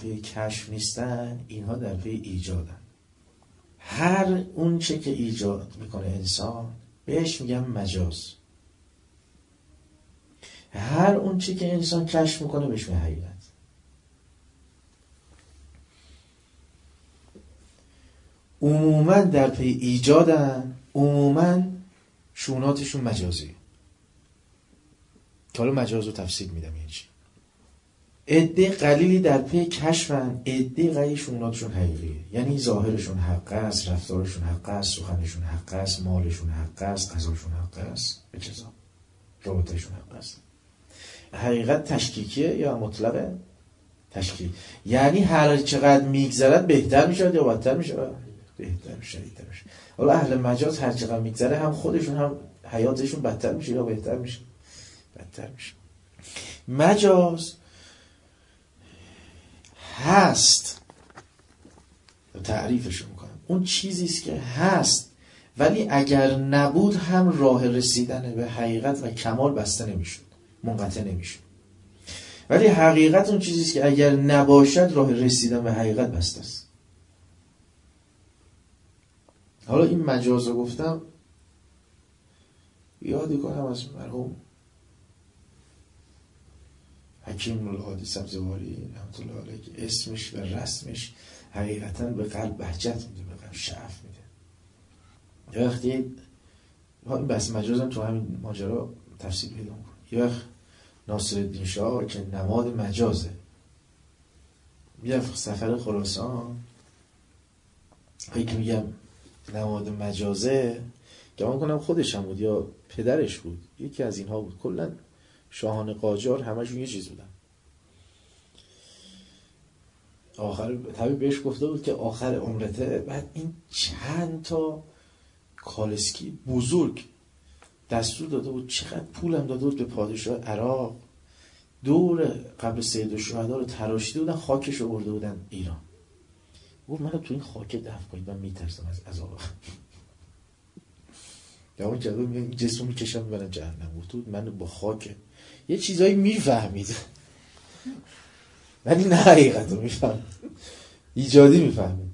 پی کشف نیستن، اینها در پی ایجادن. هر اون چه که ایجاد میکنه انسان بهش میگم مجاز. هر اون چه که انسان کشف میکنه بهش میگم حقیقت. عموما در پی ایجادن، عموما شوناتشون مجازیه. که حالا مجاز رو تفصیل میدم یعنی چی. عده قلیلی در پی کشفن، عده قلیلی شوناتشون حقیقیه. یعنی ظاهرشون حق است، رفتارشون حق است، سخنشون حق است، مالشون حق است، غذاشون حق است، به جزا رابطهشون حق است. حقیقت تشکیکیه یا مطلقه؟ تشکیک. یعنی هر چقدر میگذرد بهتر میشه یا بدتر میشه؟ بهتر میشه. حالا اهل مجاز هر چقدر میگذره هم خودشون هم حیاتشون بدتر میشه یا بهتر میشه؟ بدتر میشه. مجاز هست، تعریفش میکنم، اون چیزی است که هست ولی اگر نبود هم راه رسیدن به حقیقت و کمال بسته نمیشد، منقطع نمیشد. ولی حقیقت اون چیزی است که اگر نباشد راه رسیدن به حقیقت بسته است. حالا این مجاز رو گفتم یادی کنم از مرحوم حکیم الهادی سبزواری رحمت الله علیه که اسمش و رسمش حقیقتاً به قلب بهجت میده، به قلب شعف میده. یه وقتی این بحث مجازم تو همین ماجرا تفصیل پیدا میکنه. یه وقت ناصرالدین شاه که نماد مجازه یه سفر خراسان، هایی که میگم نماد مجازه گمان کنم خودش هم بود یا پدرش بود، یکی از اینها بود. کلا شاهان قاجار همشون یه چیز بودن. آخر طبیب بهش گفته بود که آخر عمرته بعد این چند تا کالسکی بزرگ دستور داده بود، چقدر پولم داده بود به پادشاه عراق، دور قبر سید الشهدا رو تراشیده بودن، خاکش رو برده بودن ایران. گفت منو تو این خاک دفن کنید، من میترسم از عذاب. یا اون جواب میگه این جسمو میکشم میبرم جهنم. گفت من با خاک یه چیزایی میفهمید ولی نه حقیقت رو میفهمید، ایجادی میفهمید.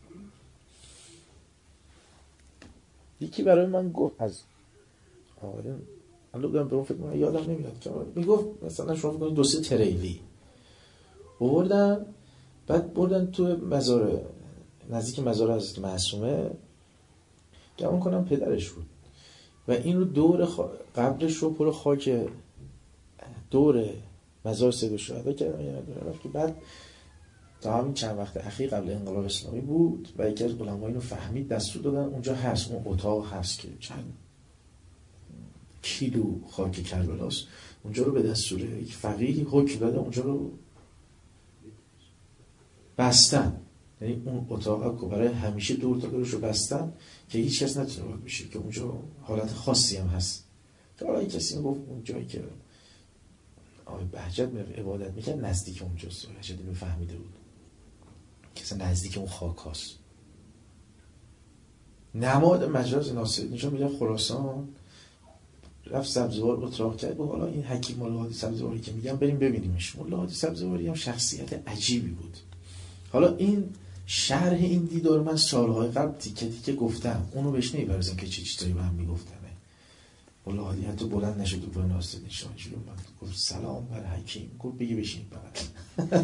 یکی برای من گفت از آقایون الان بودم به اون فکر من یادم نمیاد که میگفت مثلا شما فکر کنید 2-3 تریلی بردن، بعد بردن تو مزار نزدیک مزار حضرت معصومه، گمان کنم پدرش بود، و این رو دور قبرش رو پر خاک دور مزار سید الشهدا کردن. که بعد تا همین چند وقت اخیر قبل انقلاب اسلامی بود و یکی از علما اینو فهمید، دستور دادن اونجا هست، اون اتاق هست که چند کیلو خاک کربلاست، اونجا رو به دستور یک فقیهی حکم داده اونجا رو بستن. یعنی اون اتاق رو برای همیشه دور تا دورش رو بستن که هیچ کس نتونه وارد بشه، که اونجا حالت خاصی هم هست. که حالا کسی گفت اون جایی که آقای بهجت عبادت میکرد نزدیک اونجاست، بهجت اینو فهمیده بود که نزدیک اون خاک هست. نماد مجاز ناصرالدین شاه میگم خراسان رفت سبزوار اتراق کرد. حالا این حکیم الهادی سبزواری که میگم بریم ببینیمش. الهادی سبزواری هم شخصیت عجیبی بود. حالا این شرح این دیدار من سالهای قبل تیکه تیکه گفتم، اونو بهش نمی‌پردازم که چه چیزایی با هم میگفتن. الهادی حتی بلند نشد و برای ناصرالدین شاه جلو من گفت سلام بر حکیم، گفت بگی بشینید بغل.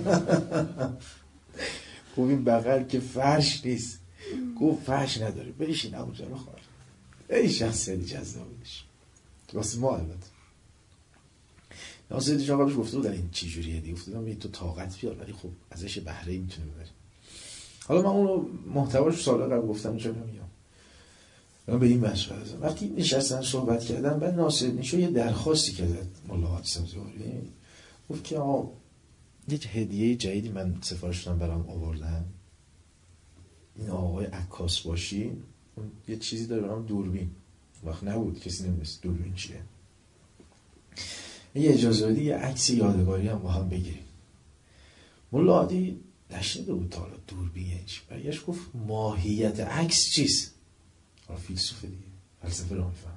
گفت این بغل که فرش نیست، گفت فرش نداره بشین ابو جان خواهر. این شخصیتی جذابیش واسه ما. البته ناصرالدین شاه قبلش گفته بود این چی جوریه دیگه، گفتم تو طاقت بیار ولی خب ازش بهره میتونه ببری. حالا من اونو محتواش سال قبل گفتم چرا نمیگم. من به این بحث پردازم. وقتی نشستن صحبت کردن بعد ناصرالدین شاه یه درخواستی کرد ملا حدیث سبزواری، گفت که یک هدیه جدیدی من سفارش دادم برام آوردن، این آقای عکاس باشی اون یه چیزی داره برام دوربین، وقت نبود کسی نمی‌دونست دوربین چیه، یه اجازه بدی یه عکس یادگاری هم با هم بگیریم. ملا حدیث نشنیده بود تا حالا دوربین یعنی چی، برگشت گفت ماهیت عکس چیست؟ فیلسوفه دیگه، فلسفه رو میفهم.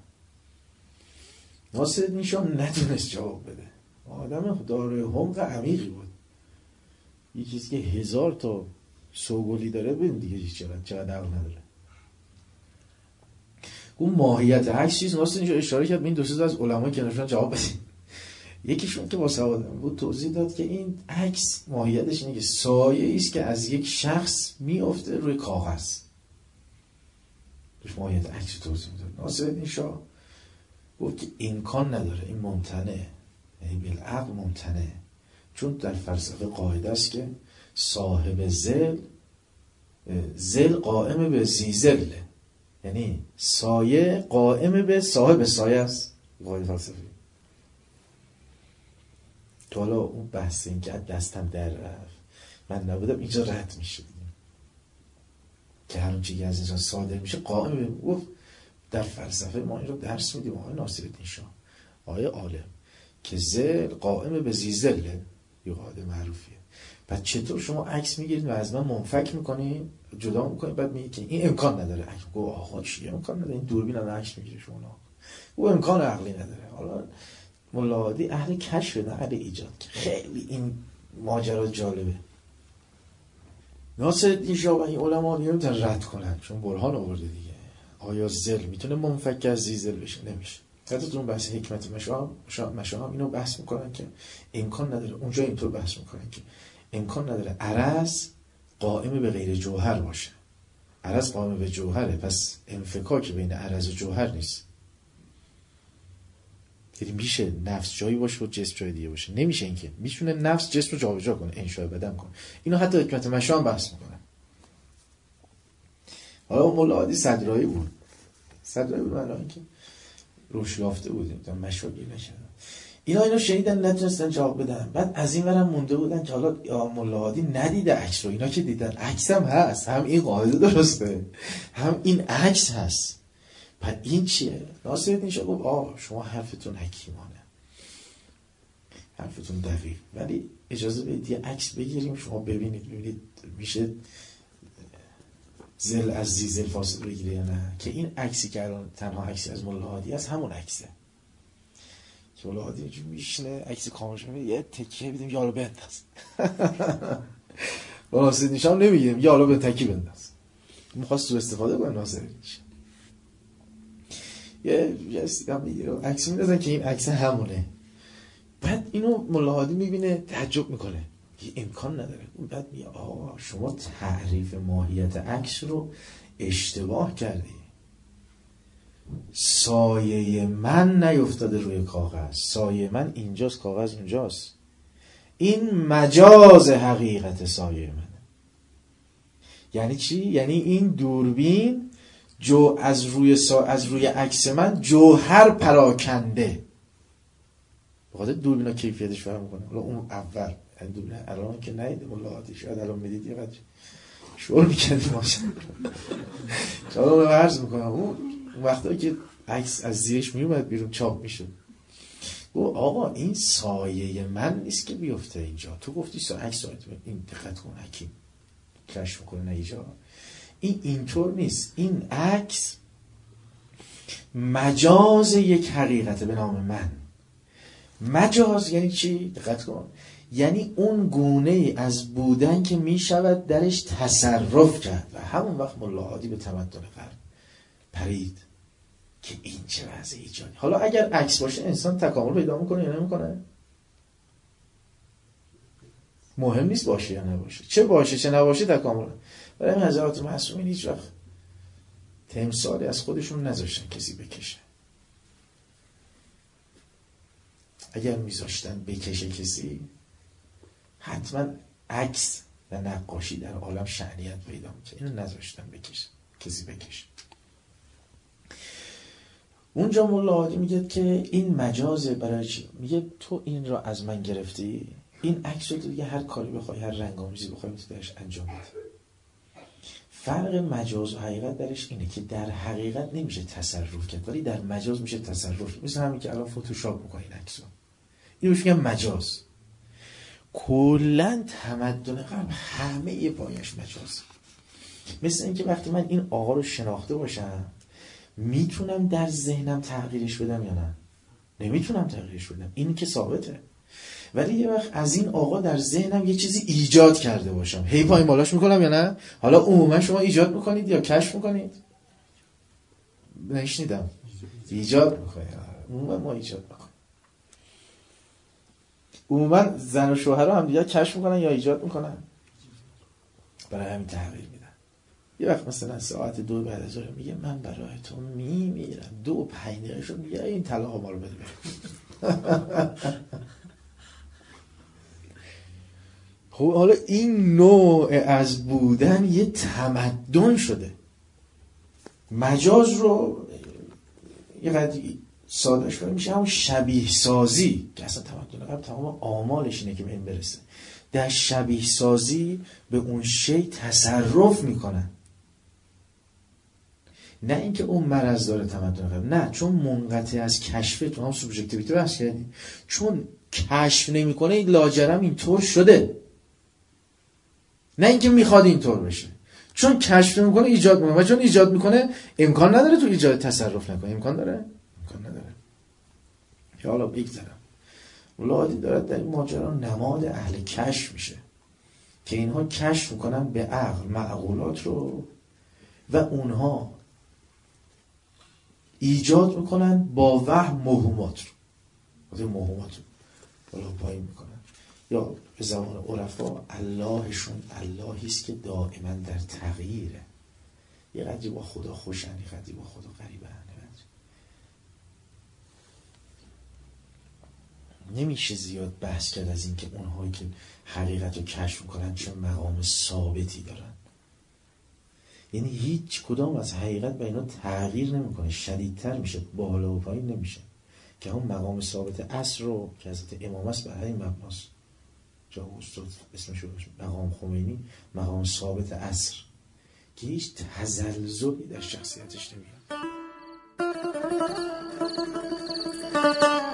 ناصرالدین شاه ندونست جواب بده، آدم دارای حمق عمیقی بود. یه چیزی که 1000 تا سوگلی داره ببین دیگه چقدر عقل نداره. اون ماهیت عکس چیز واسه اینجا اشاره کرد. این دو سه از علما کنارشون جواب بدین. یکیشون که با سواد بود توضیح داد که این عکس ماهیتش اینه که سایه‌ای است که از یک شخص میفته روی کاغذ. ماهیت عکس توضیح میداد. ناصرالدین شاه گفت که امکان نداره، این ممتنعه، یعنی بالعقل ممتنعه، چون در فلسفه قاعده است که صاحب ظل قائم به ذی ظله، یعنی سایه قائم به صاحب سایه است. قاعده فلسفی. تو حالا اون بحث این که دستم در رفت من نبودم اینجا رد میشه که هر اون چیزی از انسان صادر میشه قائم به. گفت در فلسفه ما این رو درس میدیم آقای ناصرالدین شاه، آقای عالم، که ظل قائم به ذی ظله، یه قاعده معروفیه. بعد چطور شما عکس میگیرید و از من منفک میکنید، جدا میکنید، بعد میگید که این امکان نداره. عکس گفت آقا چیه امکان نداره؟ این دوربین هم عکس میگیره شما. او امکان عقلی نداره. حالا ملا هادی اهل کشف نه اهل ایجاد، که خیلی این ماجرا جالبه. ناصرالدین شاه و این علما نمیتونن رد کنن، چون برهان آورده دیگه. آیا ظل میتونه منفک از ذی ظل بشه؟ نمیشه. حتی تو اون بحث حکمت مشاهم اینو بحث میکنن که امکان نداره. اونجا اینطور بحث میکنن که امکان نداره عرض قائم به غیر جوهر باشه. عرض قائم به جوهره، پس انفکاک بین عرض و جوهر نیست. یعنی میشه نفس جایی باشه و جسم جای دیگه باشه؟ نمیشه. این که میتونه نفس جسم رو جابجا کنه، انشاء بدن کنه. اینو حتی حکمت مشاهم بحث میکنن. حالا مولا هادی صدرایی بود. صدرایی بود معنی اینکه روش یافته بود، مشاگیر نشدن. اینو شنیدن نتونستن جواب بدن. بعد از این ورم مونده بودن که حالا مولا هادی ندیده عکس رو. اینا که دیدن عکس هم هست، هم این قاعده درسته، هم این عکس هست. بعد این چیه؟ ناصرالدین شاه گفت شما حرفتون حکیمانه، حرفتون دقیق، ولی اجازه بدید یه عکس بگیریم شما ببینید میشه ظل از ذی ظل فاصله بگیره یا نه. که این عکسی که الان تنها عکسی از مولا هادی است همون عکسه که مولا هادی اینجور میشنه عکس کامل شده، یه تکیه بدیم یا حالا بنداز. با ناصرالدین شاه نمیگیم یا حالا به تکیه بنداز، میخواست سوء استفاده کنه ناصرالدین شاه. یه استیدم میگیره عکس میدازن که این عکس همونه. بعد اینو مولا هادی میبینه تعجب میکنه، یه امکان نداره. بعد میگه شما تعریف ماهیت عکس رو اشتباه کردی. سایه من نیفتاده روی کاغذ، سایه من اینجاست، کاغذ اونجاست. این مجاز حقیقت سایه منه. یعنی چی؟ یعنی این دوربین از روی عکس من جوهر پراکنده. بخاطر دوربینا کیفیتش فرق میکنه. حالا اون اول این دوربین الان که ندیده مولا هادی، شاید الان میدید یه قدر شور میکردی ماشین. حالا من عرض میکنم اون وقتایی که عکس از زیرش میومد بیرون چاپ میشد، گفت آقا این سایه من نیست که بیفته اینجا. تو گفتی عکس سایه، این دقت کن حکیم کشف میکنه نه اینجا. این اینطور نیست. این عکس مجاز یک حقیقت به نام من. مجاز یعنی چی؟ دقت کن. یعنی اون گونه از بودن که می شود درش تصرف کرد. و همون وقت مولا هادی به تمدن غرب پرید که این چه وضع ایجادی. حالا اگر عکس باشه انسان تکامل پیدا میکنه یا نمیکنه؟ مهم نیست باشه یا نباشه، چه باشه چه نباشه تکامل. برای حضرات معصومین هیچ وقت تمثالی از خودشون نذاشتن کسی بکشه. اگر میذاشتن بکشه کسی، حتما عکس و نقاشی در عالم شأنیت پیدا میکنه. اینو نذاشتن بکشه کسی بکشه. اونجا مولا هادی میگه که این مجازه. برای چی؟ میگه تو این را از من گرفتی، این عکس رو دیگه هر کاری بخوای، هر رنگ‌آمیزی بخوای میتونی درش انجام بدی. فرق مجاز و حقیقت درش اینه که در حقیقت نمیشه تصرف کرد، ولی در مجاز میشه تصرف. مثل همین که الان فتوشاپ میکنین عکسو، اینو میگن مجاز. کلا تمدن غرب همه پایش مجاز. مثل اینکه وقتی من این آقا رو شناخته باشم میتونم در ذهنم تغییرش بدم یا نه؟ نمیتونم تغییرش بدم. این که ثابته. ولی یه وقت از این آقا در ذهنم یه چیزی ایجاد کرده باشم، هی پایین بالاش میکنم یا نه؟ حالا عموما شما ایجاد میکنید یا کشف میکنید؟ نشنیدم. ایجاد میکنید. عموما ما ایجاد میکنیم. عموما زن و شوهر هم دیگه کشف میکنن یا ایجاد میکنن؟ برای همین تغییر میدن. یه وقت مثلا ساعت 2 بعد از ظهر میگه من برای تو میمیرم، 2-5 دقیقه شد میگه این طلاق ما رو بده. خب حالا این نوع از بودن یه تمدن شده. مجاز رو یه قدری سادهش کنیم میشه همون شبیه سازی که اصلا تمدن قبل تمام آمالش اینه که به این برسه. در شبیه سازی به اون شی تصرف میکنن، نه اینکه اون مرض داره تمدن قبل، نه، چون منقطع از کشفه. تو هم سوبژکتیویته بحث کردیم، چون کشف نمیکنه لاجرم اینطور شده، نه اینکه میخواد اینطور بشه. چون کشف نمیکنه ایجاد میکنه، و چون ایجاد میکنه امکان نداره تو ایجاد تصرف نکنه. امکان داره؟ امکان نداره. یا حالا بگذارم ولادی دارد در این ماجرا نماد اهل کشف میشه که اینها کشف میکنن به عقل معقولات رو و اونها ایجاد میکنن با وهم موهومات رو، موهومات رو بالا پایین میکنن. یا به زبان عرفا اللهشون اللهی است که دائما در تغییره. یه قدری با خدا خوشن، یه قدری با خدا غریبن. نمیشه زیاد بحث کرد از این که اونهایی که حقیقت رو کشف میکنن چه مقام ثابتی دارن. یعنی هیچ کدام از حقیقت به اینا تغییر نمیکنه، شدیدتر میشه، بالا و پایین نمیشه. که هم مقام ثابت اصر رو که حضرت امام است بر همین مبناست. جا استاد اسمش رو مقام خمینی، مقام ثابت اصر، که هیچ تزلزلی در شخصیتش نمیاد.